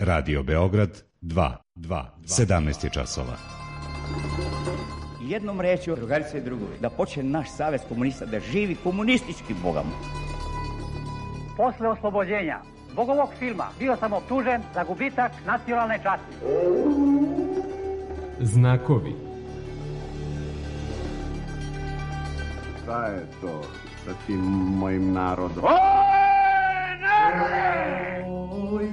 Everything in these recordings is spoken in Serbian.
Radio Beograd 2, 17 časova. Jednom rečju, drugarice i drugovi, da počne naš savez komunista da živi komunistički bogom. Posle oslobođenja zbog ovog filma bio sam optužen za gubitak nacionalne časti. Znakovi. Šta je to sa tim mojim narodom? Oj,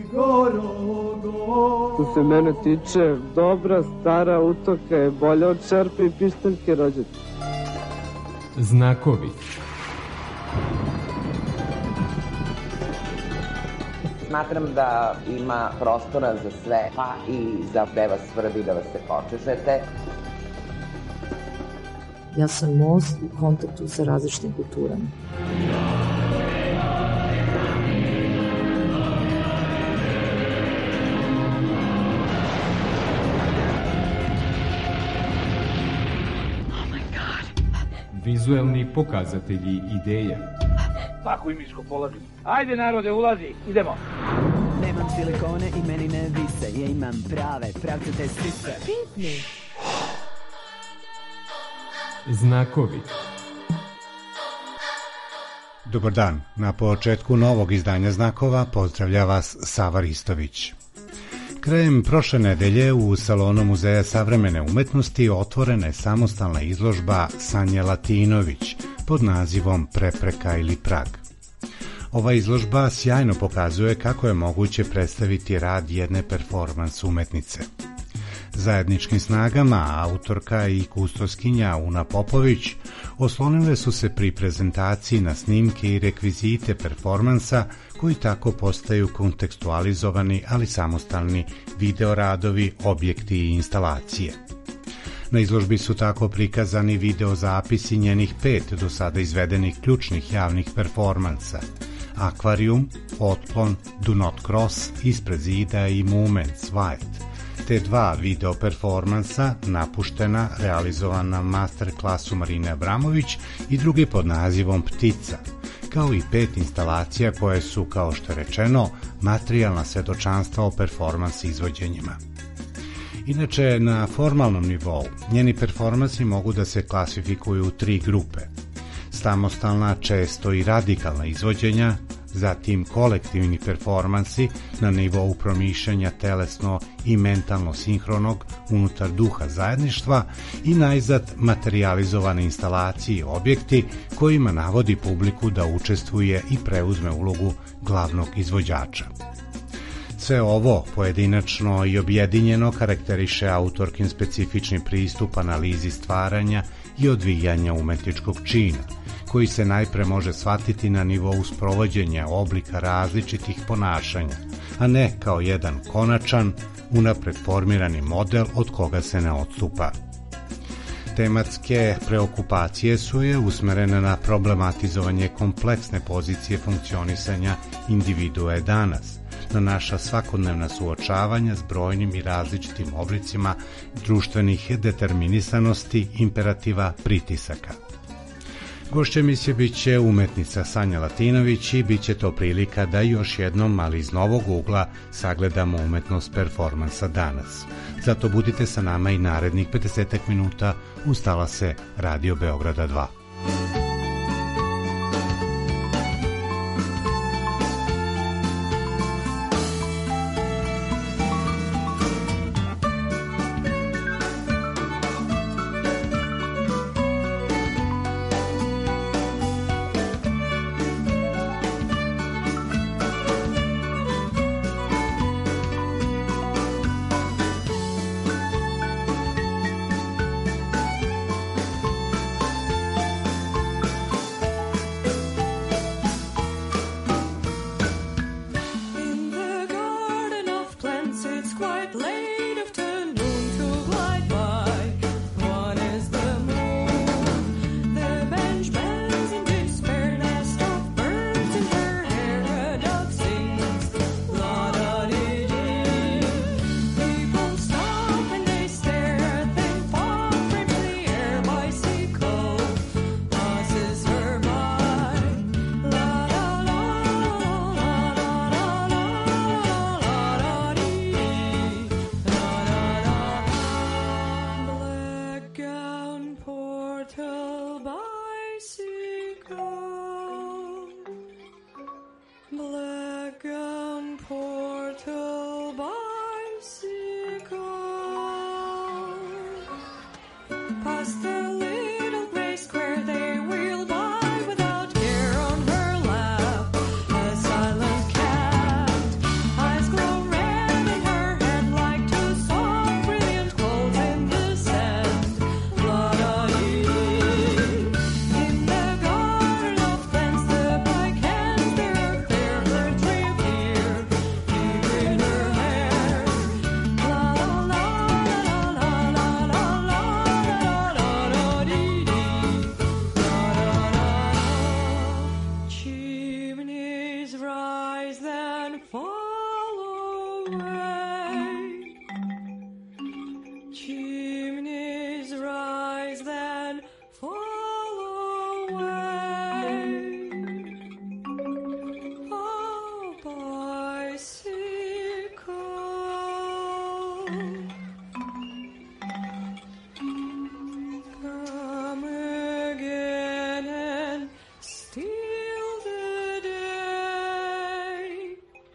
što se mene tiče, dobra stara utoka je bolja od šerpe i pištaljke rođaka. Znakovi. Smatram da ima prostora za sve, pa i za da vas svrbi, da vas se počešete. Ja sam most u kontaktu sa različitim kulturama. Vizuelni pokazatelji ideja. Tako i miško polazim. Ajde narode, ulazi, idemo. Nemam silikone i meni ne vise, ja imam prave, pravcate sise. Pitni. Znakovi. Dobar dan. Na početku novog izdanja Znakova pozdravlja vas Sava Ristović. Krajem prošle nedelje u salonu Muzeja savremene umetnosti otvorena je samostalna izložba Sanje Latinović pod nazivom Prepreka ili prag. Ova izložba sjajno pokazuje kako je moguće predstaviti rad jedne performans umetnice. Zajedničkim snagama autorka i kustoskinja Una Popović oslonile su se pri prezentaciji na snimke i rekvizite performansa koji tako postaju kontekstualizovani, ali samostalni videoradovi, objekti i instalacije. Na izložbi su tako prikazani videozapisi njenih 5 do sada izvedenih ključnih javnih performansa: Akvarijum, Otklon, Do Not Cross, Ispred zida i Moments White, te 2 video performansa Napuštena, realizovan na master klasu Marine Abramović, i drugi pod nazivom Ptica, kao i 5 instalacija koje su, kao što je rečeno, materijalna svedočanstva o performans izvođenjima. Inače, na formalnom nivou, njeni performansi mogu da se klasifikuju u 3 grupe: samostalna, često i radikalna izvođenja, zatim kolektivni performansi na nivou promišljanja telesno i mentalno sinhronog unutar duha zajedništva i najzad materijalizovane instalacije i objekti kojima navodi publiku da učestvuje i preuzme ulogu glavnog izvođača. Sve ovo pojedinačno i objedinjeno karakteriše autorkin specifični pristup analizi stvaranja i odvijanja umetničkog čina, koji se najpre može shvatiti na nivou sprovođenja oblika različitih ponašanja, a ne kao jedan konačan, unapred formirani model od koga se ne odstupa. Tematske preokupacije su je usmerene na problematizovanje kompleksne pozicije funkcionisanja individue danas, na naša svakodnevna suočavanja s brojnim i različitim oblicima društvenih determinisanosti, imperativa, pritisaka. Gošća emisije biće umetnica Sanja Latinović i biće to prilika da još jednom, ali iz novog ugla, sagledamo umetnost performansa danas. Zato budite sa nama i narednih 50 minuta uz talase Radio Beograda 2. past the little gray square they wheel by without care on her lap. A silent cat, eyes glow red in her head like two soft brilliant holes in the sand. La-da-dee. In the garden of plants the black hands their fair birds reappear, deep in her hair. Chimneys rise then fall away. Chimneys rise then fall away. Oh, bicycle, come again and steal the day.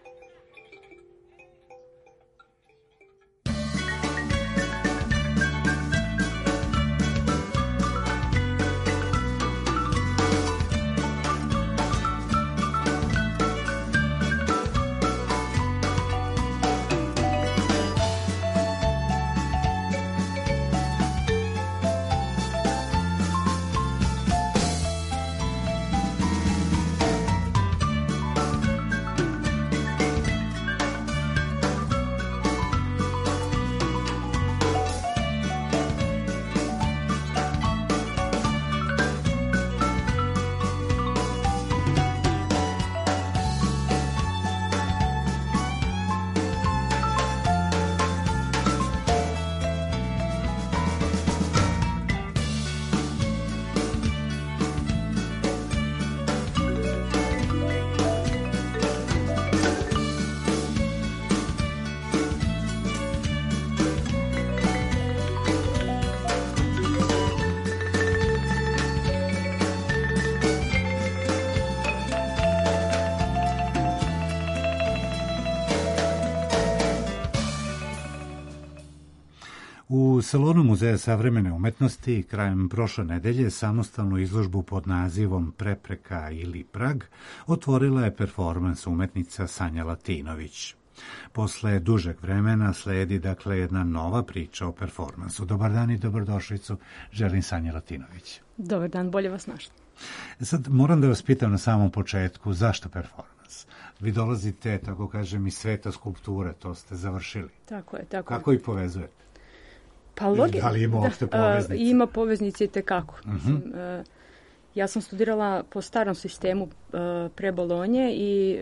U salonu Muzeja savremene umetnosti krajem prošle nedelje samostalnu izložbu pod nazivom Prepreka ili prag otvorila je performans umetnica Sanja Latinović. Posle dužeg vremena sledi dakle jedna nova priča o performansu. Dobar dan i dobrodošlicu, želim Sanja Latinović. Dobar dan, bolje vas našla. Sad moram da vas pitam na samom početku, zašto performans? Vi dolazite, tako kažem, iz sveta skulpture, to ste završili. Tako je, tako. Kako ih povezujete? Pa da li ima uopšte poveznice? Ima poveznice i tekako. Ja sam studirala po starom sistemu pre Bolonje i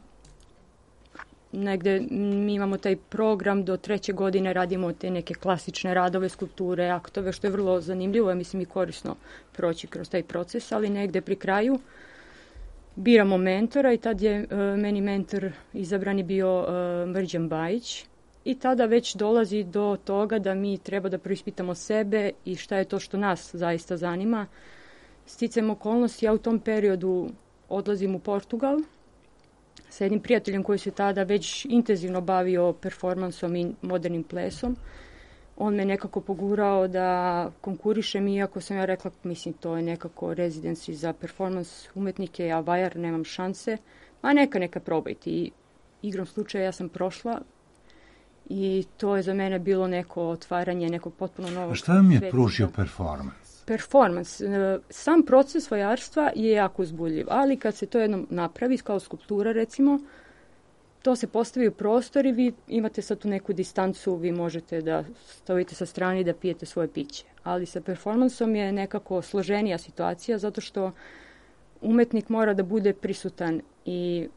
negde mi imamo taj program do 3. godine, radimo te neke klasične radove, skulpture, aktove, što je vrlo zanimljivo, mislim i korisno proći kroz taj proces, ali negde pri kraju biramo mentora i tad je meni mentor izabrani bio Mrđan Bajić. I tada već dolazi do toga da mi treba da preispitamo sebe i šta je to što nas zaista zanima. Sticajem okolnosti, ja u tom periodu odlazim u Portugal sa jednim prijateljem koji se tada već intenzivno bavio performansom i modernim plesom. On me nekako pogurao da konkurišem, iako sam ja rekla, mislim, to je nekako residency za performans umetnike, a vajar, nemam šanse. A neka probajte. I igrom slučaja ja sam prošla. I to je za mene bilo neko otvaranje nekog potpuno novog sveta. A šta vam je pružio performans? Performans. Sam proces vajarstva je jako uzbudljiv, ali kad se to jednom napravi, kao skulptura recimo, to se postavi u prostor i vi imate sad tu neku distancu, vi možete da stojite sa strane i da pijete svoje piće. Ali sa performansom je nekako složenija situacija, zato što umetnik mora da bude prisutan i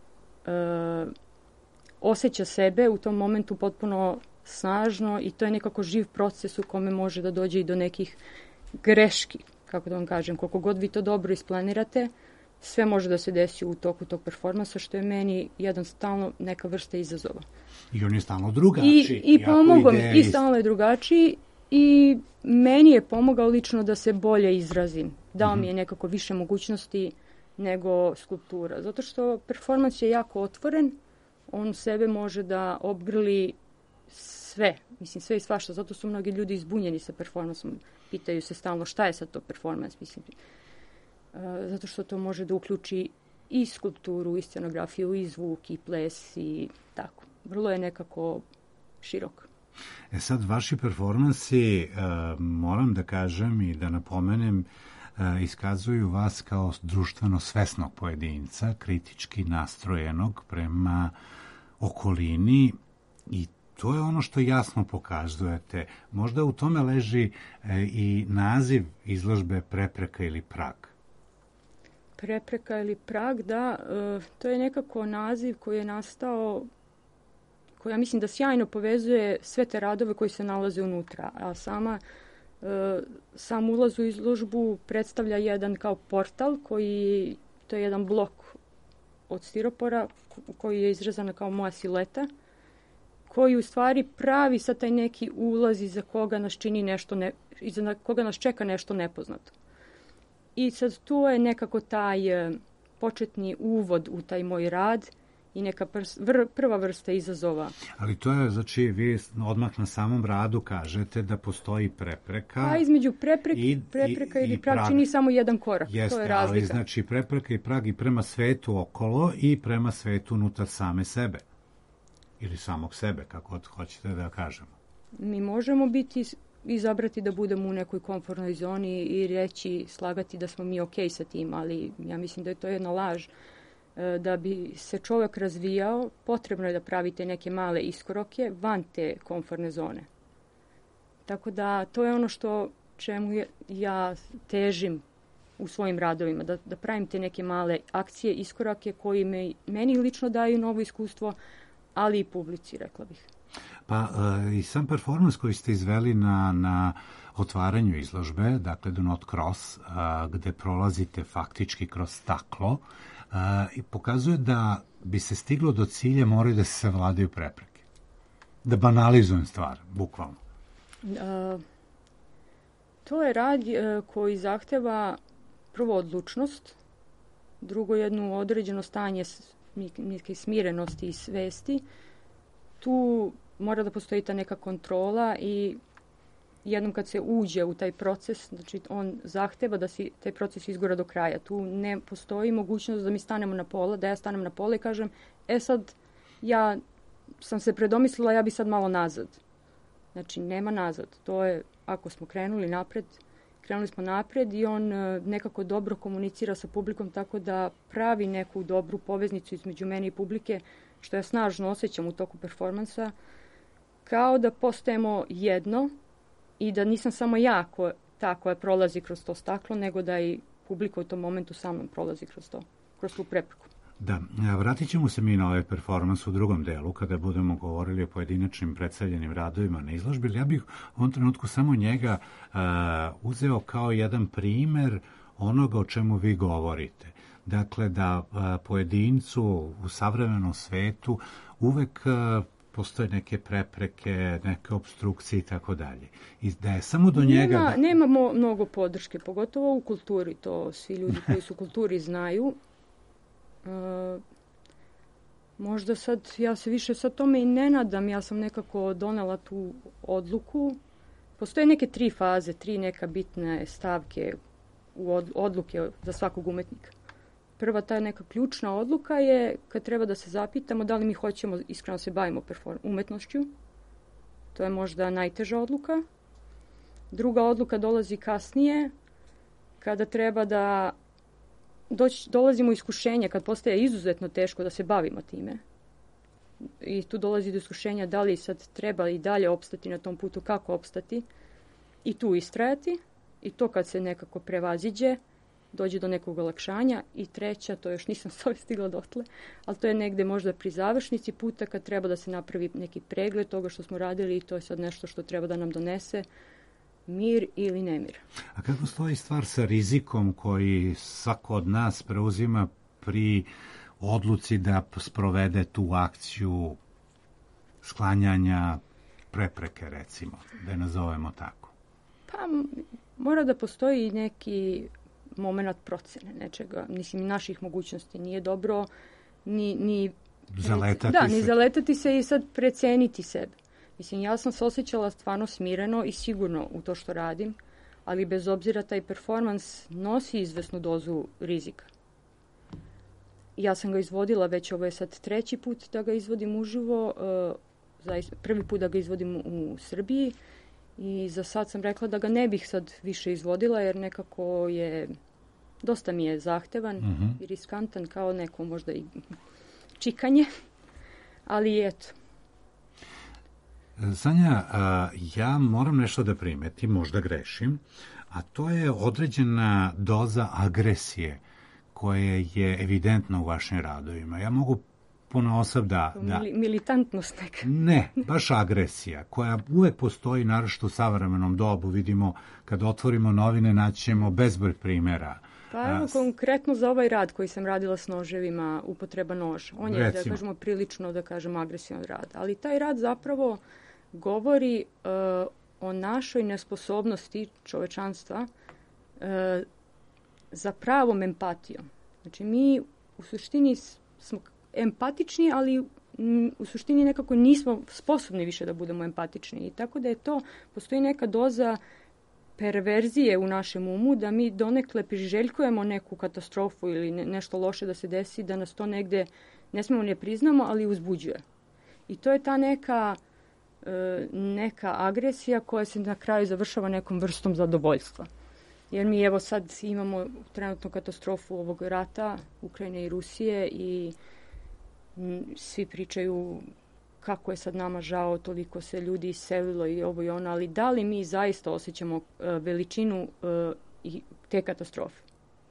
osjeća sebe u tom momentu potpuno snažno i to je nekako živ proces u kome može da dođe i do nekih greški, kako da vam kažem. Koliko god vi to dobro isplanirate, sve može da se desi u toku tog performansa, što je meni jedan stalno neka vrsta izazova. I on je stalno drugačiji. I pomogao mi, i stalno je drugačiji i meni je pomogao lično da se bolje izrazim. Dao mi je nekako više mogućnosti nego skulptura. Zato što performans je jako otvoren, on sebe može da obgrli sve. Mislim, sve i svašta. Zato su mnogi ljudi izbunjeni sa performansom. Pitaju se stalno šta je sad to performans. Mislim, zato što to može da uključi i skulpturu, i scenografiju, i zvuk, i ples, i tako. Vrlo je nekako širok. Sad, vaši performansi, moram da kažem i da napomenem, iskazuju vas kao društveno svesnog pojedinca, kritički nastrojenog prema okolini, i to je ono što jasno pokazujete. Možda u tome leži i naziv izložbe Prepreka ili prag. Prepreka ili prag, da, to je nekako naziv koji je nastao, koji ja mislim da sjajno povezuje sve te radove koji se nalaze unutra, a sam ulaz u izložbu predstavlja jedan kao portal koji, to je jedan blok od stiropora koji je izrezana kao moja sileta, koji u stvari pravi sad taj neki ulaz iza koga nas čini nešto, iza koga nas čeka nešto nepoznato. I sad tu je nekako taj početni uvod u taj moj rad i neka prva vrsta izazova. Ali to je, znači, vi odmah na samom radu kažete da postoji prepreka. A između prepreka ili prag čini samo jedan korak. Jeste, to je razlika. Ali znači prepreka i prag i prema svetu okolo i prema svetu unutar same sebe. Ili samog sebe, kako hoćete da kažemo. Mi možemo izabrati da budemo u nekoj komfortnoj zoni i reći, slagati da smo mi okej sa tim, ali ja mislim da je to jedna laž. Da bi se čovjek razvijao, potrebno je da pravite neke male iskoroke van te komfortne zone. Tako da to je ono čemu ja težim u svojim radovima, da pravim te neke male akcije, iskorake koji meni lično daju novo iskustvo, ali i publici, rekla bih. Pa i sam performans koji ste izveli na otvaranju izložbe, dakle Do Not Cross, gde prolazite faktički kroz staklo, i pokazuje da bi se stiglo do cilja moraju da se savladaju prepreke. Da banalizujem stvar, bukvalno. To je rad koji zahteva prvo odlučnost, drugo jedno određeno stanje neke smirenosti i svesti. Tu mora da postoji ta neka kontrola i jednom kad se uđe u taj proces, znači on zahteva da se taj proces izgura do kraja. Tu ne postoji mogućnost da mi stanemo na pola, da ja stanem na pola i kažem, sad ja sam se predomislila, ja bi sad malo nazad. Znači nema nazad. To je, ako smo krenuli smo napred i on nekako dobro komunicira sa publikom tako da pravi neku dobru poveznicu između mene i publike, što ja snažno osjećam u toku performansa, kao da postajemo jedno i da nisam samo ja ta koja prolazi kroz to staklo, nego da i publika u tom momentu sa mnom prolazi kroz tu prepreku. Da, vratit ćemo se mi na ovaj performans u drugom delu, kada budemo govorili o pojedinačnim predstavljenim radovima na izložbi. Ja bih u ovom trenutku samo njega uzeo kao jedan primer onoga o čemu vi govorite. Dakle, da pojedincu u savremenom svetu uvek postoje neke prepreke, neke opstrukcije i tako dalje. I da je samo do njega... Nema mnogo podrške, pogotovo u kulturi. To svi ljudi koji su u kulturi znaju. Možda sad, ja se više sad tome i ne nadam, ja sam nekako donela tu odluku. Postoje neke 3 faze, 3 neka bitne stavke u odluke za svakog umetnika. Prva ta neka ključna odluka je kad treba da se zapitamo da li mi hoćemo iskreno se bavimo umetnošću. To je možda najteža odluka. Druga odluka dolazi kasnije, kada treba da dolazimo u iskušenje, kad postaje izuzetno teško da se bavimo time. I tu dolazi do iskušenja da li sad treba i dalje opstati na tom putu, kako opstati i tu istrajati. I to kad se nekako prevaziđe, dođe do nekog olakšanja. I treća, to još nisam stigla dotle, ali to je negde možda pri završnici puta kad treba da se napravi neki pregled toga što smo radili i to je sad nešto što treba da nam donese mir ili nemir. A kako stoji stvar sa rizikom koji svako od nas preuzima pri odluci da sprovede tu akciju sklanjanja prepreke, recimo, da je nazovemo tako? Pa mora da postoji neki moment procene nečega, mislim, naših mogućnosti. Nije dobro ni zaletati ni zaletati se i sad preceniti sebe. Mislim, ja sam se osjećala stvarno smireno i sigurno u to što radim, ali bez obzira taj performans nosi izvesnu dozu rizika. Ja sam ga izvodila, već ovo je sad 3. put da ga izvodim uživo, prvi put da ga izvodim u Srbiji i za sad sam rekla da ga ne bih sad više izvodila jer nekako je, dosta mi je zahtevan i riskantan kao neko možda i čikanje, ali eto. Sanja, ja moram nešto da primetim, možda grešim, a to je određena doza agresije koja je evidentna u vašim radovima. Ja mogu ponaosob da... Militantnost neka. Ne, baš agresija, koja uvek postoji, naročito u savremenom dobu. Vidimo, kad otvorimo novine, naćemo bezbroj primjera. Pa evo, konkretno za ovaj rad koji sam radila s noževima, upotreba noža. On je, da kažemo, prilično, da kažemo, agresivan rad. Ali taj rad zapravo govori o našoj nesposobnosti čovečanstva za pravom empatijom. Znači, mi u suštini smo empatični, ali u suštini nekako nismo sposobni više da budemo empatični. I tako da je to, postoji neka doza perverzije u našem umu, da mi donekle priželjkujemo neku katastrofu ili nešto loše da se desi, da nas to negde, ne smemo ne priznamo, ali uzbuđuje. I to je ta neka agresija koja se na kraju završava nekom vrstom zadovoljstva. Jer mi evo sad imamo trenutno katastrofu ovog rata Ukrajine i Rusije i svi pričaju kako je sad nama žao, toliko se ljudi iselilo i ovo i ono, ali da li mi zaista osjećamo veličinu i te katastrofe?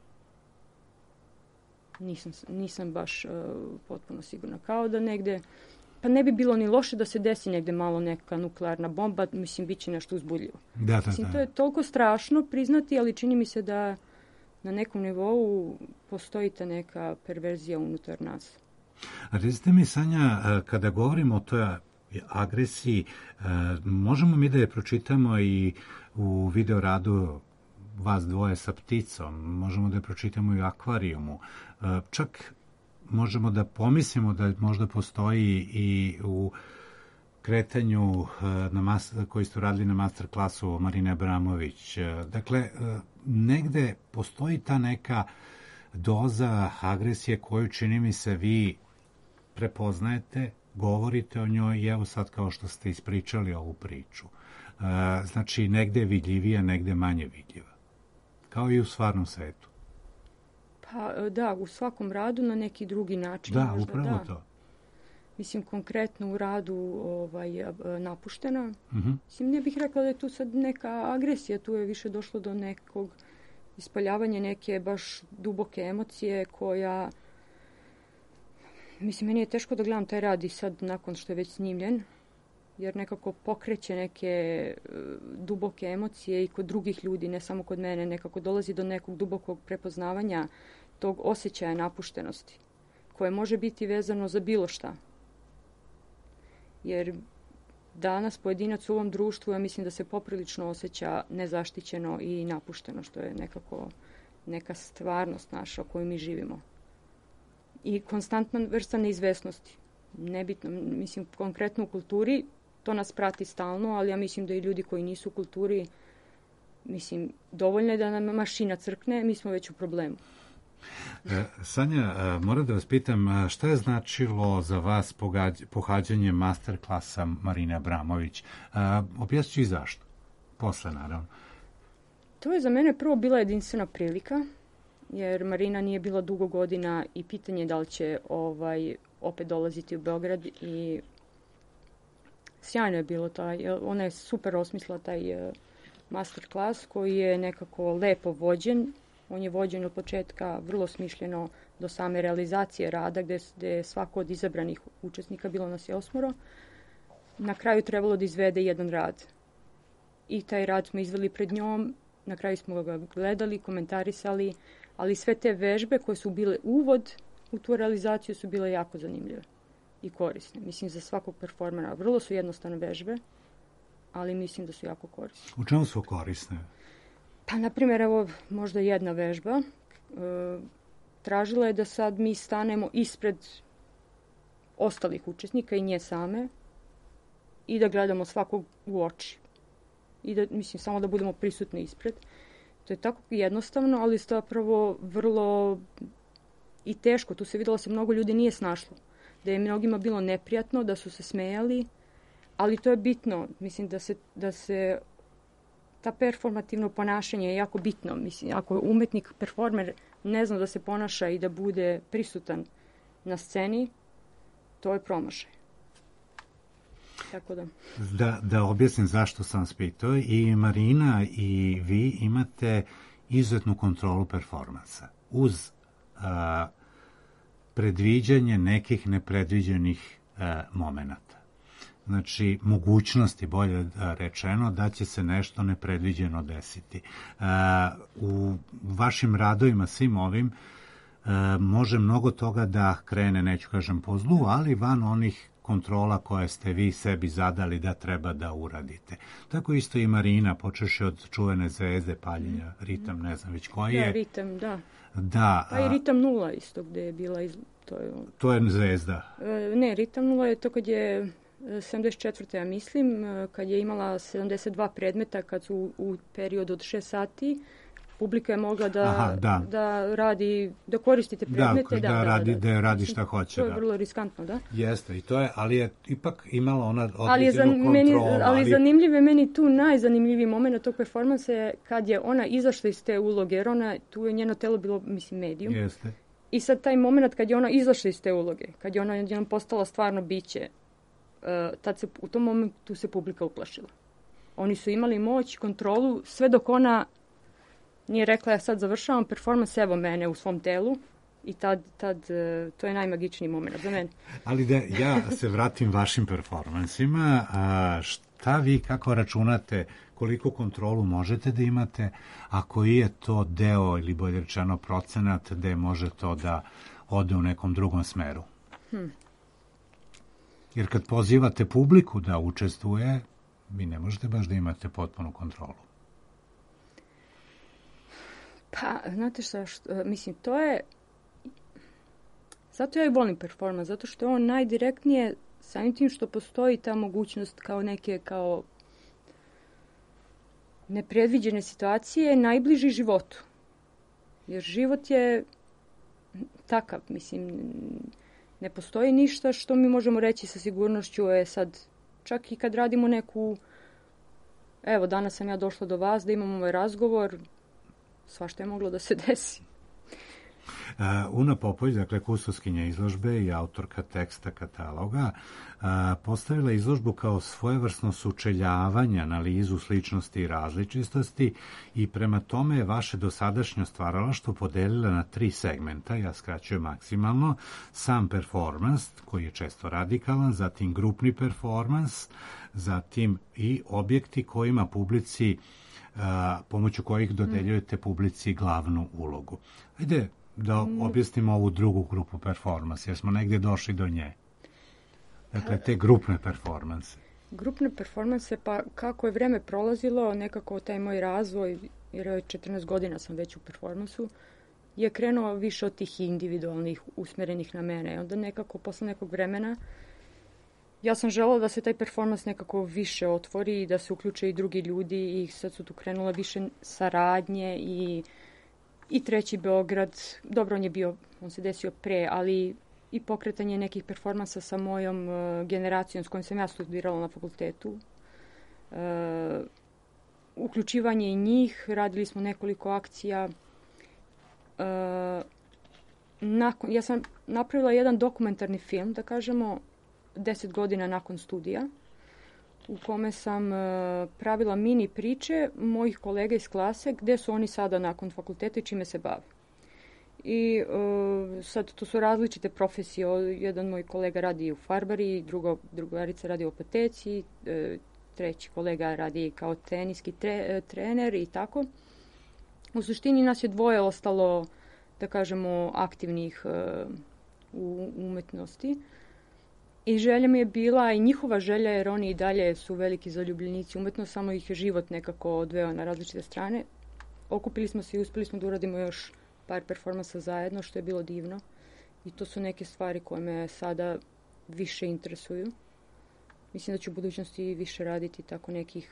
Nisam baš potpuno sigurna. Kao da negde, pa ne bi bilo ni loše da se desi negde malo neka nuklearna bomba, mislim, bit će nešto uzbudljivo. Mislim, to je toliko strašno priznati, ali čini mi se da na nekom nivou postoji ta neka perverzija unutar nas. A recite mi, Sanja, kada govorimo o toj agresiji, možemo mi da je pročitamo i u video radu vas dvoje sa pticom, možemo da je pročitamo i u akvarijumu, čak možemo da pomislimo da možda postoji i u kretanju koji ste radili na master klasu Marine Abramović. Dakle, negde postoji ta neka doza agresije koju, čini mi se, vi prepoznajete, govorite o njoj i evo sad kao što ste ispričali ovu priču. Znači, negde je vidljivija, negde manje vidljiva. Kao i u stvarnom svetu. Pa da, u svakom radu na neki drugi način. Da, možda, upravo to. Mislim, konkretno u radu napuštena. Mislim, ne bih rekla da je tu sad neka agresija, tu je više došlo do nekog ispaljavanja neke baš duboke emocije koja, mislim, meni je teško da gledam taj rad i sad nakon što je već snimljen, jer nekako pokreće neke duboke emocije i kod drugih ljudi, ne samo kod mene, nekako dolazi do nekog dubokog prepoznavanja tog osjećaja napuštenosti, koje može biti vezano za bilo šta. Jer danas pojedinac u ovom društvu, ja mislim da se poprilično osjeća nezaštićeno i napušteno, što je nekako neka stvarnost naša u kojoj mi živimo. I konstantna vrsta neizvesnosti. Nebitno, mislim, konkretno u kulturi, to nas prati stalno, ali ja mislim da i ljudi koji nisu u kulturi, mislim, dovoljno je da nam mašina crkne, mi smo već u problemu. Sanja, moram da vas pitam, šta je značilo za vas pohađanje master klasa Marine Abramović? Objasnit ću i zašto. Posle, naravno. To je za mene prvo bila jedinstvena prilika, jer Marina nije bila dugo godina i pitanje je da li će opet dolaziti u Beograd i sjajno je bilo ona je super osmislila taj master klas koji je nekako lepo vođen. On je vođen od početka vrlo smišljeno do same realizacije rada gde je svako od izabranih učesnika, bilo nas je 8, na kraju trebalo da izvede jedan rad. I taj rad smo izveli pred njom, na kraju smo ga gledali, komentarisali, ali sve te vežbe koje su bile uvod u tu realizaciju su bile jako zanimljive i korisne. Mislim, za svakog performera. Vrlo su jednostavne vežbe, ali mislim da su jako korisne. U čemu su korisne? Pa, na primjer, evo, možda jedna vežba. Tražila je da sad mi stanemo ispred ostalih učesnika i nje same i da gledamo svakog u oči. I da, mislim, samo da budemo prisutni ispred. To je tako jednostavno, ali zapravo vrlo i teško. Tu se vidjelo da se mnogo ljudi nije snašlo. Da je mnogima bilo neprijatno, da su se smejali, ali to je bitno. Mislim da se ta performativno ponašanje je jako bitno. Mislim, ako umetnik, performer ne zna da se ponaša i da bude prisutan na sceni, to je promašaj. Tako da objasnim zašto sam vas pitao. I Marina i vi imate izuzetnu kontrolu performansa. Uz predviđanje nekih nepredviđenih momenata. Znači, mogućnosti, bolje rečeno, da će se nešto nepredviđeno desiti. U vašim radovima, svim ovim, može mnogo toga da krene, neću kažem po zlu, ali van onih kontrola koje ste vi sebi zadali da treba da uradite. Tako isto i Marina, počeši od čuvene zvezde, paljenja, ritam, ne znam već koji je. Da, ritam, da. Da. Pa i ritam 0 isto gde je bila... To je zvezda. Ne, ritam 0 je to kad je 74. ja mislim, kad je imala 72 predmeta, kad su u periodu od 6 sati, publika je mogla da radi, da koristite predmete. Da radi šta hoće. To je vrlo riskantno, da? Jeste, i to je, ali je ipak imala ona određenu kontrolu. Ali zanimljiv je meni tu najzanimljiviji moment tog performansa je kad je ona izašla iz te uloge, jer tu je njeno telo bilo, mislim, medium. Jeste. I sad taj moment kad je ona izašla iz te uloge, kad je ona jednom postala stvarno biće, u tom momentu se publika uplašila. Oni su imali moć, kontrolu, sve dok ona nije rekla ja sad završavam performans, evo mene u svom telu i tad to je najmagičniji moment za mene. Ali da ja se vratim vašim performansima, šta vi kako računate, koliko kontrolu možete da imate, a koji je to deo ili bolje rečeno procenat gde može to da ode u nekom drugom smeru? Jer kad pozivate publiku da učestvuje, vi ne možete baš da imate potpunu kontrolu. Pa, znate šta, mislim, to je... Zato ja i volim performans, zato što je on najdirektnije samim tim što postoji ta mogućnost kao neke, kao nepredviđene situacije, najbliži životu. Jer život je takav, mislim, ne postoji ništa što mi možemo reći sa sigurnošću je sad, čak i kad radimo neku, evo, danas sam ja došla do vas da imamo ovaj razgovor, svašta je moglo da se desi. Una Popović, dakle kustoskinja izložbe i autorka teksta kataloga, postavila izložbu kao svojevrsno sučeljavanje, analizu sličnosti i različitosti i prema tome je vaše dosadašnje stvaralaštvo podelila na 3 segmenta, ja skraćujem maksimalno, sam performans, koji je često radikalan, zatim grupni performans, zatim i objekti kojima publici, pomoću kojih dodeljujete publici glavnu ulogu. Ajde da objasnimo ovu drugu grupu performansa, jer smo negdje došli do nje. Dakle, te grupne performanse. Grupne performanse, pa kako je vreme prolazilo, nekako taj moj razvoj, jer 14 godina sam već u performansu, je krenuo više od tih individualnih, usmerenih na mene. Onda nekako, posle nekog vremena, ja sam želela da se taj performans nekako više otvori i da se uključe i drugi ljudi i sad su tu krenula više saradnje i Treći Beograd, dobro on se desio pre, ali i pokretanje nekih performansa sa mojom generacijom s kojom sam ja studirala na fakultetu. Uključivanje i njih, radili smo nekoliko akcija. Ja sam napravila jedan dokumentarni film, da kažemo, 10 godina nakon studija, u kome sam pravila mini priče mojih kolega iz klase, gde su oni sada nakon fakulteta i čime se bave. I sad to su različite profesije. Jedan moj kolega radi u farbari, drugarica radi u apoteci, treći kolega radi kao teniski trener i tako. U suštini nas je 2 ostalo, da kažemo, aktivnih u umetnosti. I želja mi je bila, i njihova želja, jer oni i dalje su veliki zaljubljenici umetnosti, samo ih je život nekako odveo na različite strane. Okupili smo se i uspeli smo da uradimo još par performansa zajedno, što je bilo divno. I to su neke stvari koje me sada više interesuju. mislim da ću u budućnosti više raditi tako nekih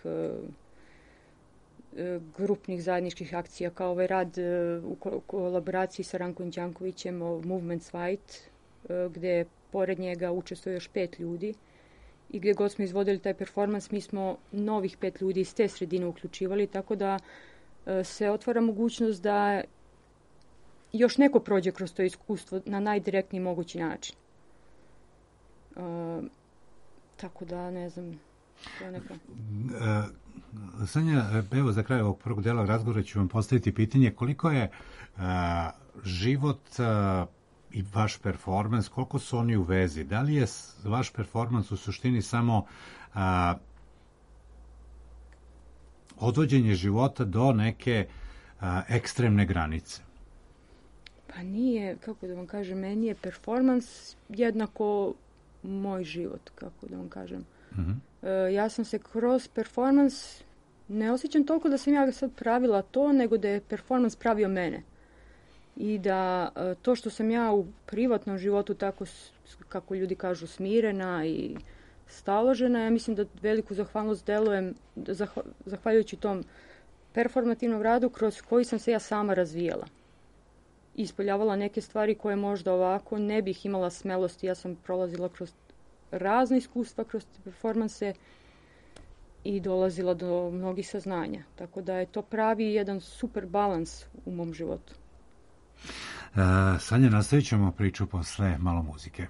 grupnih zajedničkih akcija, kao ovaj rad u kolaboraciji sa Rankom Đankovićem o Movements White, gde pored njega učestvuje još 5 ljudi i gdje god smo izvodili taj performans, mi smo novih 5 ljudi iz te sredine uključivali, tako da se otvara mogućnost da još neko prođe kroz to iskustvo na najdirektniji mogući način. Tako da, ne znam, to je neka... Sanja, evo za kraj ovog prvog dela razgovora ću vam postaviti pitanje koliko je život i vaš performans, koliko su oni u vezi? Da li je vaš performans u suštini samo odvođenje života do neke ekstremne granice? Pa nije, kako da vam kažem, meni je performans jednako moj život, kako da vam kažem. Ja sam se kroz performans, ne osjećam toliko da sam ja sad pravila to, nego da je performans pravio mene. I da to što sam ja u privatnom životu tako, kako ljudi kažu, smirena i staložena, ja mislim da veliku zahvalnost delujem zahvaljujući tom performativnom radu kroz koji sam se ja sama razvijala. Ispoljavala neke stvari koje možda ovako ne bih imala smelosti. Ja sam prolazila kroz razne iskustva, kroz performanse i dolazila do mnogih saznanja. Tako da je to pravi jedan super balans u mom životu. Sanja, nastavit ćemo priču posle malo muzike.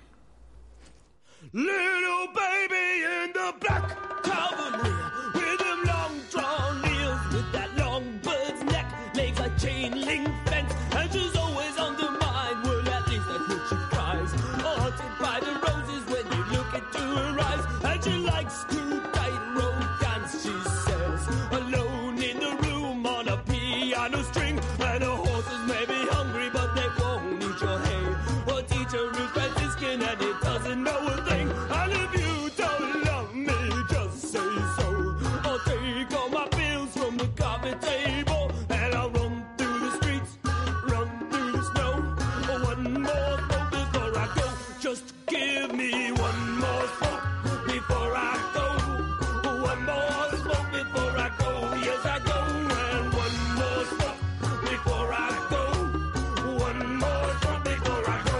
Little baby in the black cavalier with them long drawn nails, with that long bird's neck, legs like chain link fence, and she's always on the mind. Well, at least that's what she cries. Haunted by the roses when you look into her eyes, and she likes to tight road dance. She says, alone in the room on a piano string, and her horses may be hungry, but they won't eat your hay. Her teacher is Franciscan, and it doesn't know a thing. And if you don't love me, just say so. I'll take all my bills from the coffee table, and I'll run through the streets, run through the snow. One more smoke before I go. Just give me one more smoke before I go. One more smoke before I go. Yes, I go. And one more smoke before I go. One more smoke before I go.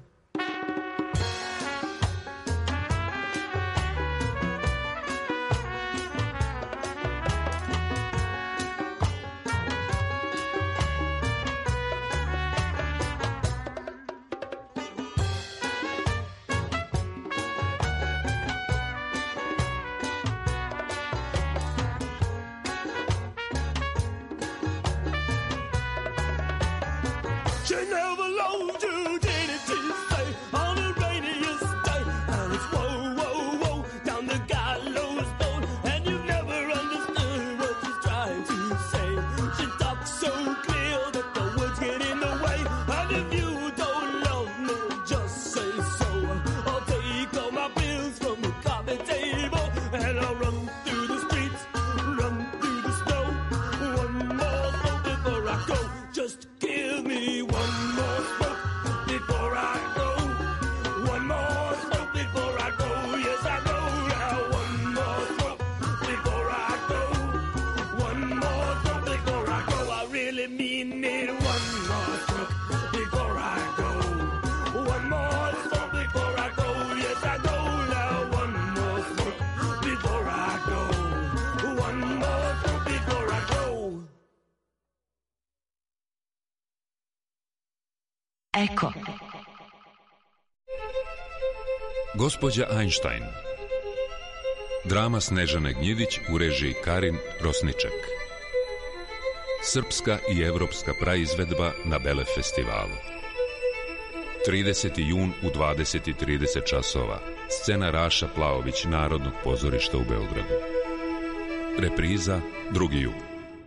She never loved you, didn't she say, on the rainiest day? And it's whoa, whoa, whoa, down the gallows pole, and you've never understood what she's trying to say. She talks so clear that the words get in the way, and if you don't love me, just say so. I'll take all my bills from the coffee table, and I'll run through the streets, run through the snow. One more smoke before I go. Just give me one more smoke before I go. One more smoke before I go. Yes, I go now. One more smoke before I go. One more smoke before I go. I really mean it. One more smoke before I go. One more smoke before I go. Yes, I go now. One more smoke before I go. One more smoke before I go. Eko. Gospođa Einstein. Drama Snežane Gnjidić u režiji Karin Rosniček. Srpska i evropska praizvedba na Bele festivalu. 30. jun u 20:30 časova. Scena Raša Plaović Narodnog pozorišta u Beogradu. Repriza 2. jun.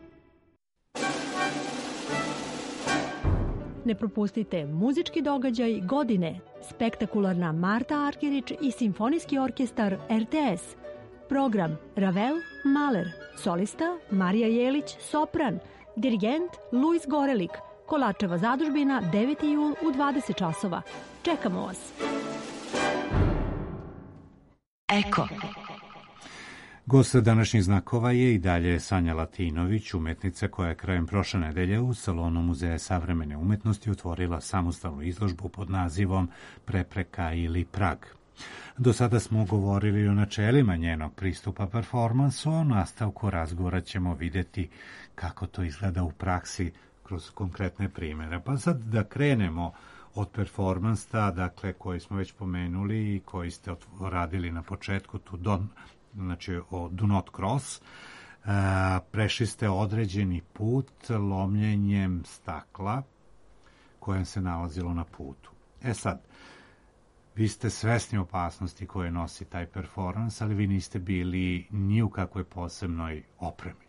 Ne propustite muzički događaj godine, spektakularna Marta Arkerić i Simfonijski orkestar RTS. Program Ravel, Mahler, solista Marija Jelić, sopran, dirigent Luis Gorelik, Kolačeva zadužbina 9. jul u 20 časova. Čekamo vas. Eko. Gost današnjih znakova je i dalje Sanja Latinović, umetnica koja je krajem prošle nedelje u Salonu Muzeja savremene umetnosti otvorila samostalnu izložbu pod nazivom Prepreka ili prag. Do sada smo govorili o načelima njenog pristupa performansu, a u nastavku razgovora ćemo vidjeti kako to izgleda u praksi kroz konkretne primjere. Pa sad da krenemo od performansa, dakle, koji smo već pomenuli i koji ste radili na početku, znači o Do Not Cross. Prešli ste određeni put lomljenjem stakla kojem se nalazilo na putu. Sad, vi ste svesni opasnosti koje nosi taj performans, ali vi niste bili ni u kakvoj posebnoj opremi.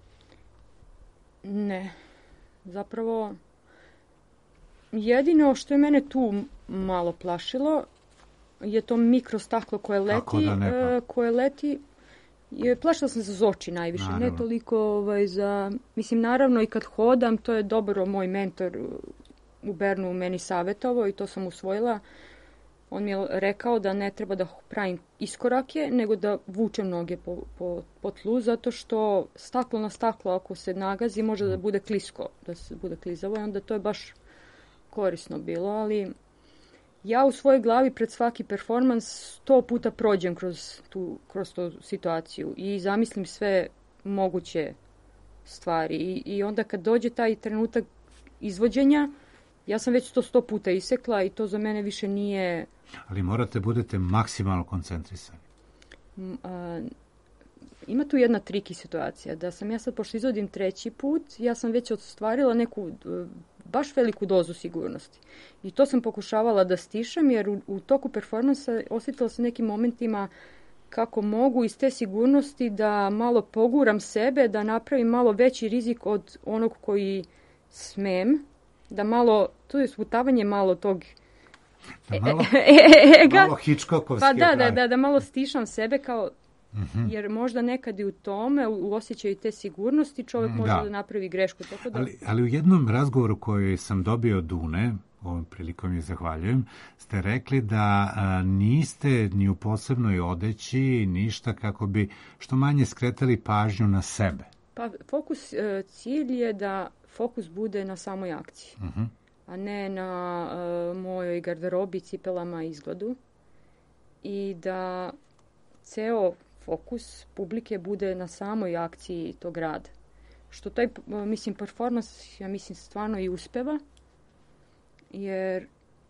Ne. Zapravo, jedino što je mene tu malo plašilo je to mikrostaklo koje leti. Plašila sam se za oči najviše, naravno. Ne toliko za... Mislim, naravno i kad hodam, to je dobro moj mentor u Bernu meni savjetovao i to sam usvojila. On mi je rekao da ne treba da pravim iskorake, nego da vučem noge po tlu, zato što staklo na staklo, ako se nagazi, može da bude klisko, da se bude klizavo i onda to je baš korisno bilo, ali ja u svojoj glavi pred svaki performans 100 puta prođem kroz tu situaciju i zamislim sve moguće stvari i onda kad dođe taj trenutak izvođenja, ja sam već to 100 puta isekla i to za mene više nije... Ali morate budete maksimalno koncentrisani. Ima tu jedna triki situacija, da sam ja sad, pošto izvodim 3. put, ja sam već ostvarila neku baš veliku dozu sigurnosti. I to sam pokušavala da stišam, jer u toku performansa osjetila sam nekim momentima kako mogu iz te sigurnosti da malo poguram sebe, da napravim malo veći rizik od onog koji smem, da malo, to je sputavanje malo tog malo Hitchcockovski. Pa da malo stišam sebe kao, jer možda nekad i u tome, u osjećaju te sigurnosti, čovjek može da napravi grešku. Tako da... Ali u jednom razgovoru koji sam dobio od Dune, ovom prilikom je zahvaljujem, ste rekli da niste ni u posebnoj odeći, ništa kako bi što manje skretali pažnju na sebe. Pa cilj je da fokus bude na samoj akciji, a ne na mojoj garderobi, cipelama i izgledu. I da ceo fokus publike bude na samoj akciji tog rada. Što taj, performans, ja mislim, stvarno i uspeva, jer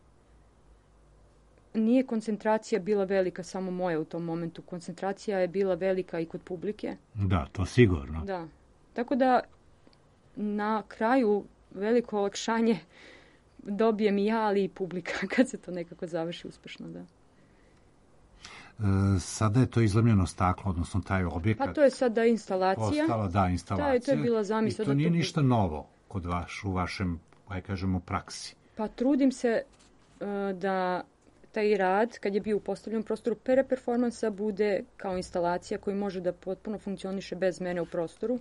nije koncentracija bila velika samo moja u tom momentu. Koncentracija je bila velika i kod publike. Da, to sigurno. Da. Tako da na kraju veliko olakšanje dobijem i ja, ali i publika kad se to nekako završi uspešno, da. Sada je to izlomljeno staklo, odnosno taj objekat. Pa to je sada instalacija. Postala, instalacija. To je bila zamisao. I to nije ništa novo kod u vašem, kažemo, praksi. Pa trudim se da taj rad, kad je bio u postavljenom prostoru performansa, bude kao instalacija koji može da potpuno funkcioniše bez mene u prostoru.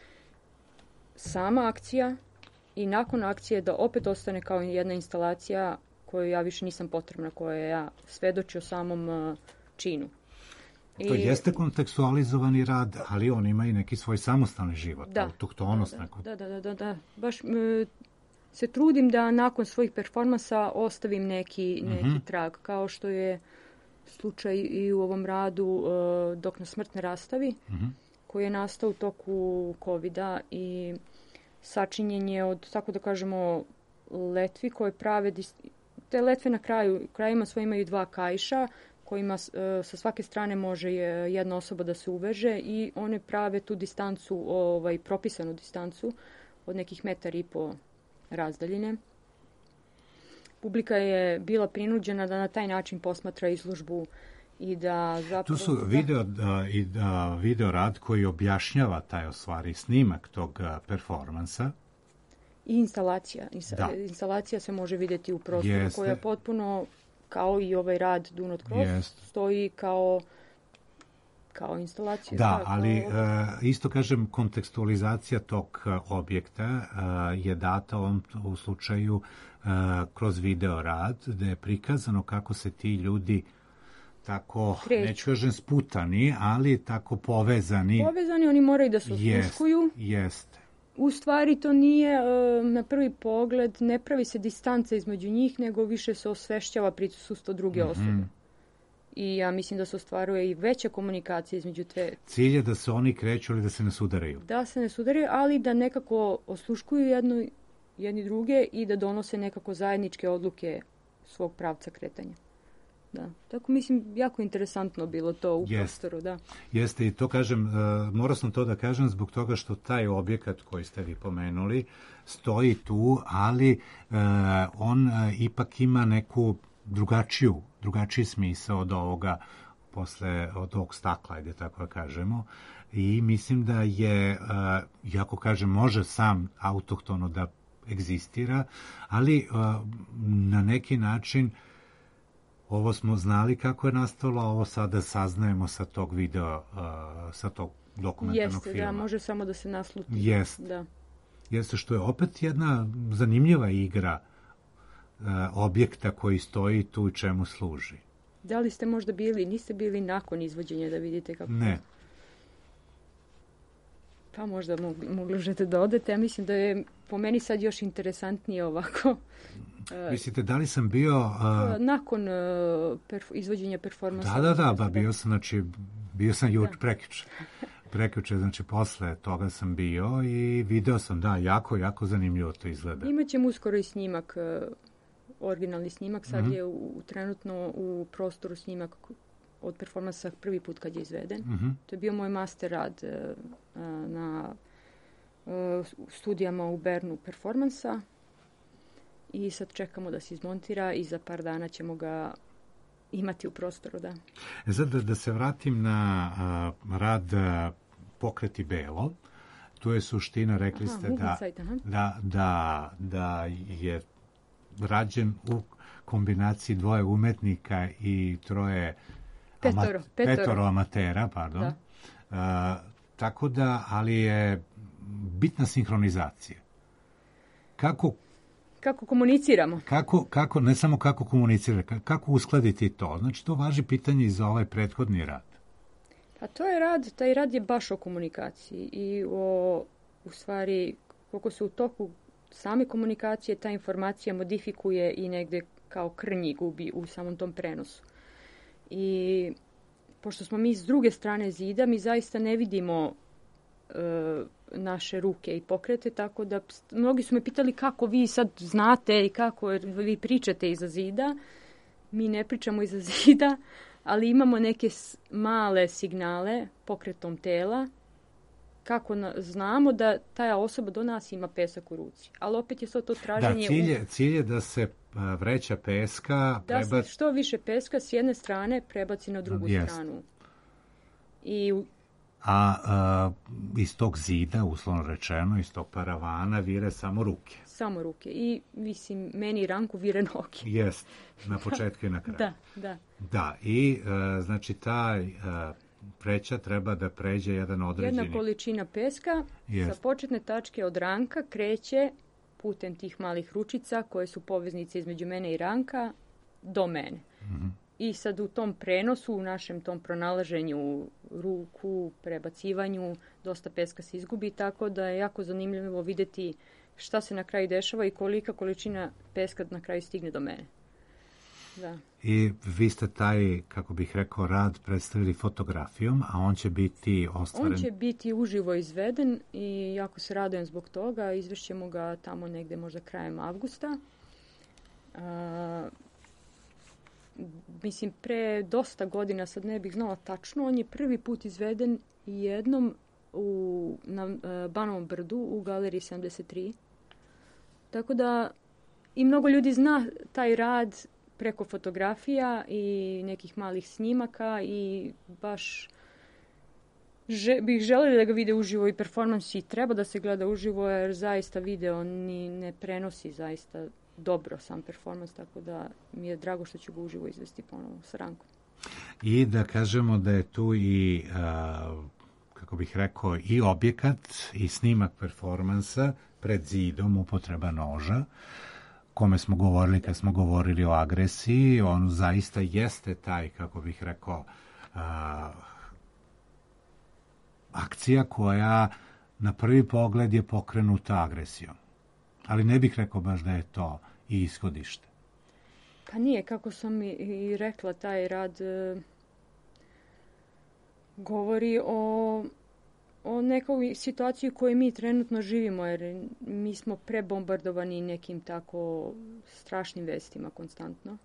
Sama akcija i nakon akcije da opet ostane kao jedna instalacija koju ja više nisam potrebna, koja ja svedoči o samom činu. To jeste kontekstualizovani rad, ali on ima i neki svoj samostalni život. Da. Autohtonost. Da. Baš se trudim da nakon svojih performansa ostavim neki trag, kao što je slučaj i u ovom radu Dok nas smrt ne rastavi, koji je nastao u toku COVID-a i sačinjen je od, tako da kažemo, letvi koje prave, te letve na krajima svoje imaju 2 kaiša, kojima sa svake strane može jedna osoba da se uveže i one prave tu distancu, propisanu distancu od nekih 1,5 m razdaljine. Publika je bila prinuđena da na taj način posmatra izložbu i da zapravo... Tu su video rad koji objašnjava taj snimak tog performansa. I instalacija. Instalacija se može vidjeti u prostoru koja je potpuno, kao i ovaj rad Do Not Cross, stoji kao instalacija. Da, ali isto kažem, kontekstualizacija tog objekta je data u slučaju kroz video rad, gde je prikazano kako se ti ljudi tako, Kreću. neću kažem sputani, ali tako povezani. Povezani, oni moraju da se osluškuju. Jeste. U stvari to nije na prvi pogled, ne pravi se distanca između njih, nego više se osvešćava prisustvo druge osobe. I ja mislim da se ostvaruje i veća komunikacija između te. Cilj je da se oni kreću ili da se ne sudaraju. Da se ne sudaraju, ali da nekako osluškuju jedni druge i da donose nekako zajedničke odluke svog pravca kretanja. Da. Tako mislim, jako interesantno bilo to u prostoru, da. Jeste, i to kažem, morao sam to da kažem zbog toga što taj objekat koji ste vi pomenuli stoji tu, ali on ipak ima neku drugačiji smisao od ovoga od ovog stakla, ajde tako da kažemo. I mislim da je, jako kažem, može sam autohtono da egzistira, ali na neki način ovo smo znali kako je nastalo, a ovo sada saznajemo sa tog videa, sa tog dokumentarnog filma. Jeste, da, može samo da se nasluti. Jeste. Jeste, što je opet jedna zanimljiva igra objekta koji stoji tu i čemu služi. Da li ste možda niste bili nakon izvođenja da vidite kako... Ne. Pa možda možete da odete. Ja mislim da je po meni sad još interesantnije ovako. Mislite, da li sam bio... Nakon izvođenja performansa. Da, bio sam prekjuče, znači posle toga sam bio i video sam, jako zanimljivo to izgleda. Imaćemo uskoro i snimak, originalni snimak, sad je trenutno u prostoru snimak od performansa prvi put kad je izveden. To je bio moj master rad na studijama u Bernu performansa i sad čekamo da se izmontira i za par dana ćemo ga imati u prostoru, da. Sad da se vratim na rad Pokreti belo, tu je suština, rekli ste da je rađen u kombinaciji dvoje umetnika i petoro amatera, pardon. Tako da, ali je bitna sinhronizacija. Kako komuniciramo? Kako, ne samo kako komunicirati, kako uskladiti to? Znači, to važi pitanje i za ovaj prethodni rad. Pa taj rad je baš o komunikaciji i u stvari, koliko se u toku same komunikacije ta informacija modifikuje i negde kao krnji gubi u samom tom prenosu. I pošto smo mi s druge strane zida, mi zaista ne vidimo naše ruke i pokrete, tako da mnogi su me pitali kako vi sad znate i kako vi pričate iza zida. Mi ne pričamo iza zida, ali imamo neke male signale pokretom tela kako znamo da ta osoba do nas ima pesak u ruci. Ali opet je to traženje... Cilj je da se vreća peska... Da se što više peska s jedne strane prebaci na drugu stranu. A iz tog zida, uslovno rečeno, iz tog paravana vire samo ruke. Samo ruke. I, mislim, meni i Ranku vire noge. Jest, na početku i na kraju. Da. Da, i znači taj vreća treba da pređe jedan određeni... Jedna količina peska sa početne tačke od Ranka kreće putem tih malih ručica koje su poveznice između mene i Ranka do mene. I sad u tom prenosu, u našem tom pronalaženju ruku, prebacivanju, dosta peska se izgubi, tako da je jako zanimljivo vidjeti šta se na kraju dešava i kolika količina peska na kraju stigne do mene. Da. I vi ste taj, kako bih rekao, rad predstavili fotografijom, a on će biti ostvaren... On će biti uživo izveden i jako se radujem zbog toga. Izvešćemo ga tamo negde možda krajem avgusta. Mislim, pre dosta godina, sad ne bih znala tačno, on je prvi put izveden jednom na Banovom brdu u Galeriji 73. Tako da i mnogo ljudi zna taj rad preko fotografija i nekih malih snimaka i baš bih željela da ga vide uživo i performans i treba da se gleda uživo jer zaista video ni ne prenosi zaista dobro sam performans, tako da mi je drago što ću ga uživo izvesti ponovo sa Rankom. I da kažemo da je tu i, kako bih rekao, i objekat i snimak performansa pred zidom, upotreba noža, kome smo govorili kad smo govorili o agresiji. On zaista jeste taj, kako bih rekao, akcija koja na prvi pogled je pokrenuta agresijom. Ali ne bih rekao baš da je to i ishodište. Pa nije, kako sam i rekla, taj rad govori o nekoj situaciji u kojoj mi trenutno živimo, jer mi smo prebombardovani nekim tako strašnim vestima konstantno.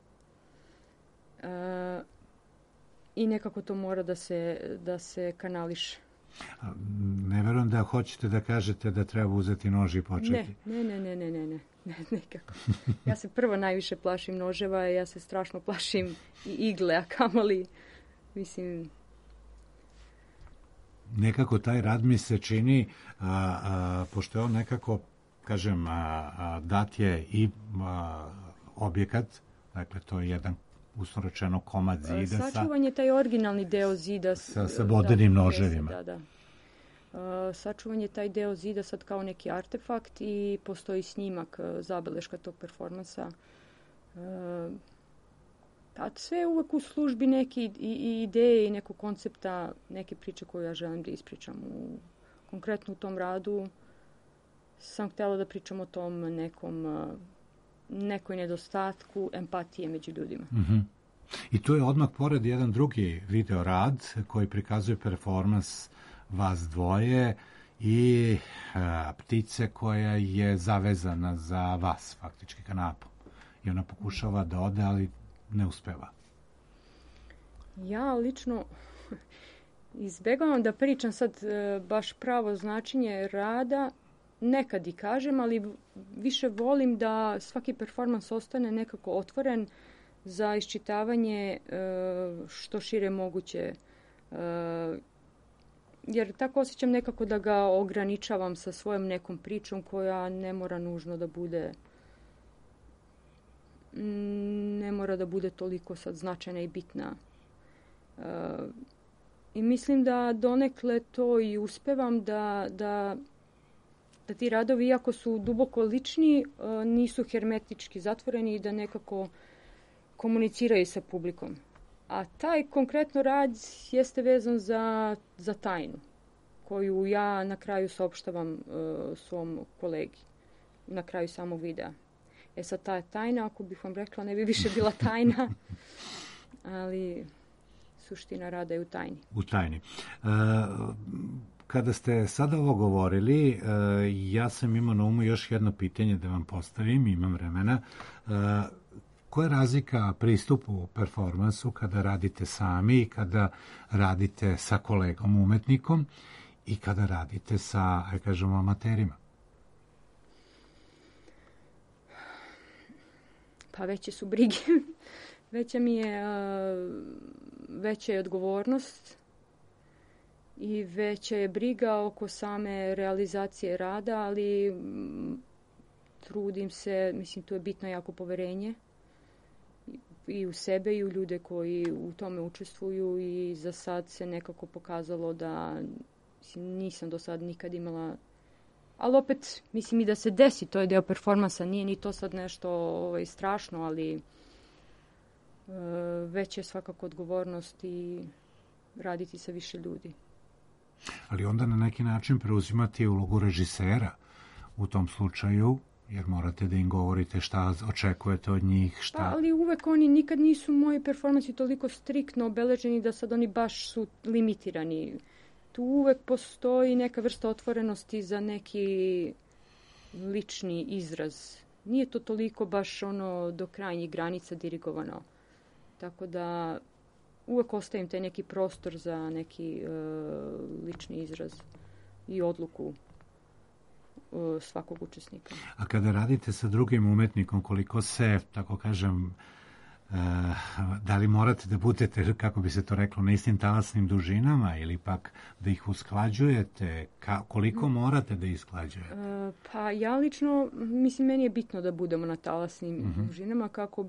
I nekako to mora da se kanališe. Ne verujem da hoćete da kažete da treba uzeti nož i početi. Ne, nekako. Ja se prvo najviše plašim noževa, ja se strašno plašim i igle, a kamoli, mislim... Nekako taj rad mi se čini, pošto je on nekako, kažem, dat je i objekat, dakle to je jedan uslovno rečeno komad zida. Sačuvan je taj originalni deo zida. Sa bodenim noževima. Da. Sačuvan je taj deo zida sad kao neki artefakt i postoji snimak, zabeleška tog performansa. A sve je uvek u službi neke ideje i nekog koncepta, neke priče koju ja želim da ispričam. Konkretno u tom radu sam htjela da pričam o tom nekoj nedostatku empatije među ljudima. Mm-hmm. I tu je odmah pored jedan drugi video rad koji prikazuje performans vas dvoje i ptice koja je zavezana za vas, faktički kanapom. I ona pokušava da ode, ali ne uspeva. Ja lično izbegavam da pričam sad baš pravo značenje rada. Nekad i kažem, ali više volim da svaki performans ostane nekako otvoren za iščitavanje što šire moguće. Jer tako osjećam nekako da ga ograničavam sa svojom nekom pričom koja ne mora nužno da bude toliko sad značajna i bitna. I mislim da donekle to i uspevam da ti radovi, iako su duboko lični, nisu hermetički zatvoreni i da nekako komuniciraju sa publikom. A taj konkretno rad jeste vezan za tajnu, koju ja na kraju saopštavam svom kolegi, na kraju samog videa. Sad ta tajna, ako bih vam rekla, ne bi više bila tajna, ali suština rada je u tajni. U tajni. Kada ste sada ovo govorili, ja sam imao na umu još jedno pitanje da vam postavim, imam vremena. Koja je razlika pristupu performansu kada radite sami i kada radite sa kolegom umetnikom i kada radite sa, kažemo, amaterima? Pa veće su brige. Veća je odgovornost i veća je briga oko same realizacije rada, ali trudim se, mislim, tu je bitno jako poverenje i u sebe i u ljude koji u tome učestvuju i za sad se nekako pokazalo da nisam do sad nikad imala, ali opet mislim i da se desi, to je deo performansa, nije ni to sad nešto strašno, ali veća je svakako odgovornost i raditi sa više ljudi. Ali onda na neki način preuzimati ulogu režisera u tom slučaju, jer morate da im govorite šta očekujete od njih, šta... Pa, ali uvek oni nikad nisu moji performansi toliko striktno obeleženi da sad oni baš su limitirani. Tu uvek postoji neka vrsta otvorenosti za neki lični izraz. Nije to toliko baš do krajnjih granica dirigovano. Tako da uvek ostavim taj neki prostor za neki lični izraz i odluku svakog učesnika. A kada radite sa drugim umetnikom, koliko se, tako kažem, da li morate da budete, kako bi se to reklo, na istim talasnim dužinama ili pak da ih usklađujete? Koliko morate da ih usklađujete? Pa ja lično, mislim, meni je bitno da budemo na talasnim dužinama kako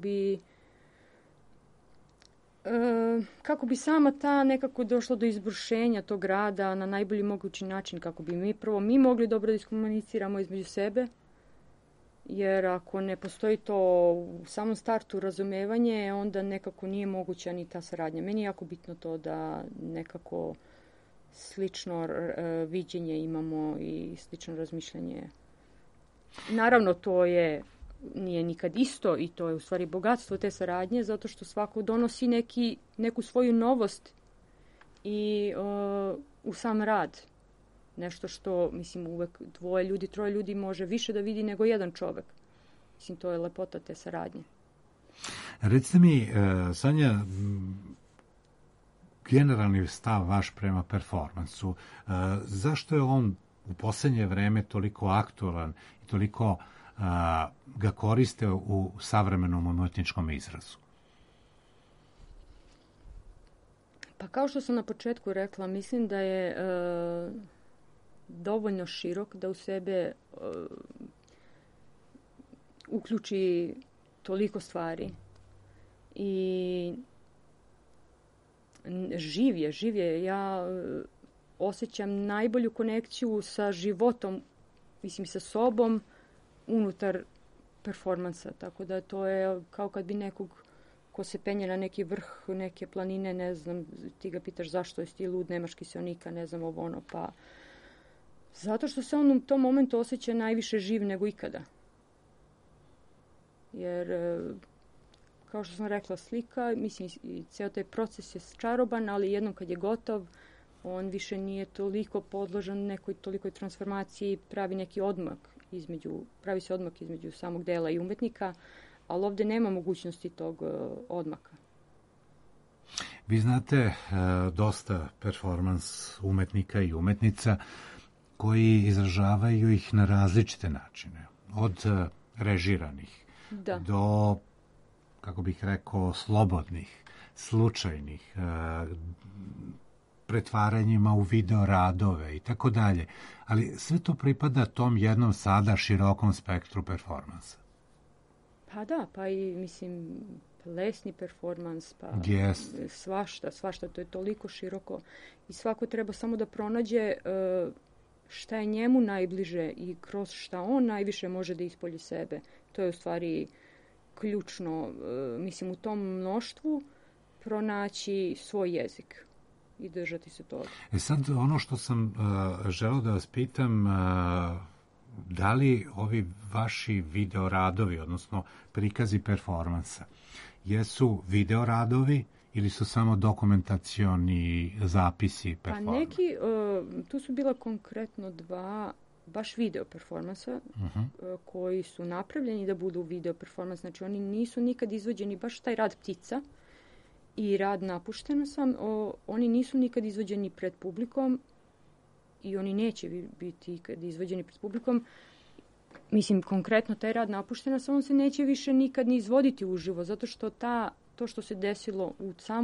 bi sama ta nekako došla do izvršenja tog rada na najbolji mogući način, kako bi mi mogli dobro da iskomuniciramo između sebe jer ako ne postoji to u samom startu razumevanje, onda nekako nije moguća ni ta saradnja. Meni je jako bitno to da nekako slično viđenje imamo i slično razmišljanje. Naravno, to nije nikad isto i to je u stvari bogatstvo te saradnje, zato što svako donosi neku svoju novost i u sam rad. Nešto što, mislim, uvek 2 ljudi, 3 ljudi može više da vidi nego jedan čovek. Mislim, to je lepota te saradnje. Recite mi, Sanja, generalni stav vaš prema performansu, zašto je on u posljednje vreme toliko aktualan i toliko ga koriste u savremenom umetničkom izrazu? Pa kao što sam na početku rekla, mislim da je dovoljno širok da u sebe uključi toliko stvari i živ je. Ja osjećam najbolju konekciju sa životom, mislim sa sobom unutar performansa, tako da to je kao kad bi nekog ko se penje na neki vrh neke planine, ne znam, ti ga pitaš zašto je ti lud, nemaš kiseonika, ne znam, ovo ono, pa zato što se on u tom momentu osjeća najviše živ nego ikada. Jer, kao što sam rekla, slika, mislim, i ceo taj proces je čaroban, ali jednom kad je gotov, on više nije toliko podložan nekoj tolikoj transformaciji, pravi se odmak između samog dela i umetnika, ali ovdje nema mogućnosti tog odmaka. Vi znate dosta performans umetnika i umetnica koji izražavaju ih na različite načine. Od režiranih do, kako bih rekao, slobodnih, slučajnih, pretvaranjima u video radove i tako dalje. Ali sve to pripada tom jednom sada širokom spektru performansa. Pa da, pa i, mislim, plesni performans, pa svašta, to je toliko široko i svako treba samo da pronađe šta je njemu najbliže i kroz šta on najviše može da ispolji sebe. To je u stvari ključno, mislim, u tom mnoštvu pronaći svoj jezik i držati se toga. Sad, ono što sam želeo da vas pitam, da li ovi vaši videoradovi, odnosno prikazi performansa, jesu videoradovi ili su samo dokumentacioni zapisi performansa? Pa neki, tu su bila konkretno 2 baš video performansa koji su napravljeni da budu video performans. Znači oni nisu nikad izvođeni, baš taj rad Ptica i rad Napuštena sam, oni nisu nikad izvođeni pred publikom i oni neće biti ikad izvođeni pred publikom. Mislim, konkretno taj rad Napuštena sam, on se neće više nikad ni izvoditi uživo, zato što to što se desilo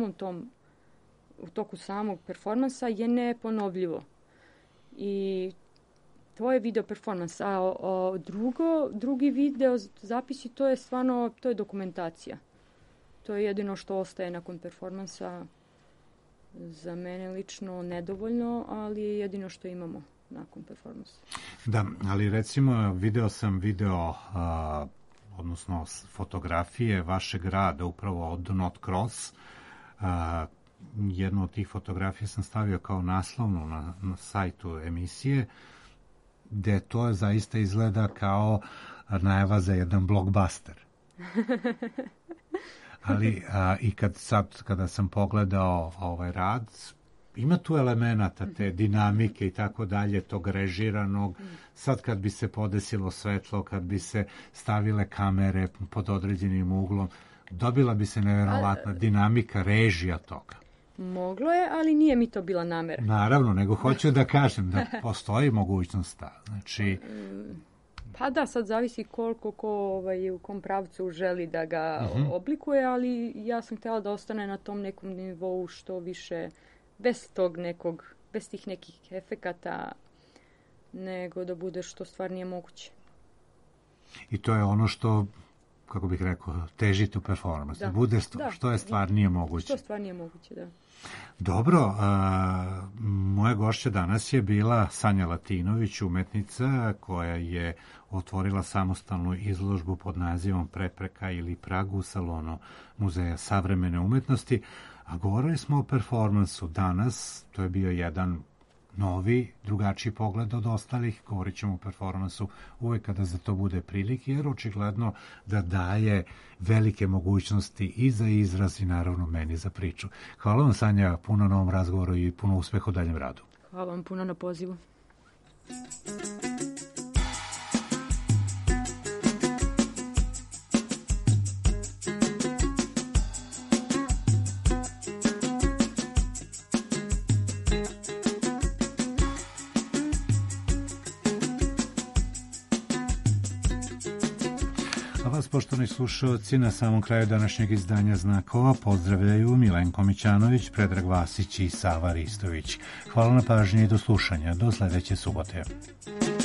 u toku samog performansa je neponovljivo. I to je video performans. A drugi video zapisi, to je stvarno, to je dokumentacija. To je jedino što ostaje nakon performansa. Za mene lično nedovoljno, ali je jedino što imamo nakon performansa. Da, ali recimo video odnosno fotografije vašeg rada upravo od Not Cross. Jednu od tih fotografija sam stavio kao naslovnu na sajtu emisije, gde to zaista izgleda kao najava za jedan blockbuster. Ali i kada sam pogledao ovaj rad, ima tu elemenata te dinamike i tako dalje, tog režiranog. Sad kad bi se podesilo svetlo, kad bi se stavile kamere pod određenim uglom, dobila bi se nevjerovatna dinamika, režija toga. Moglo je, ali nije mi to bila namera. Naravno, nego hoću da kažem da postoji mogućnost ta. Znači, pa da, sad zavisi koliko ko u kom pravcu želi da ga oblikuje, ali ja sam htjela da ostane na tom nekom nivou što više, bez tih nekih efekata, nego da bude što stvarnije moguće. I to je ono što kako bih rekao, težiti u performansu, Da. bude Da. što je stvarnije moguće. Što stvarnije moguće, da. Dobro, moja gošća danas je bila Sanja Latinović, umetnica koja je otvorila samostalnu izložbu pod nazivom Prepreka ili prag u salonu Muzeja savremene umetnosti, a govorili smo o performansu danas, to je bio jedan novi, drugačiji pogled od ostalih, govorit ćemo o performansu uvek kada za to bude prilike, jer očigledno da daje velike mogućnosti i za izraz i naravno meni za priču. Hvala vam, Sanja, puno na ovom razgovoru i puno uspeha u daljem radu. Hvala vam puno na pozivu. A vas, poštovani slušalci, na samom kraju današnjeg izdanja Znakova pozdravljaju Milenko Mićanović, Predrag Vasić i Sava Ristović. Hvala na pažnji i do slušanja. Do sledeće subote.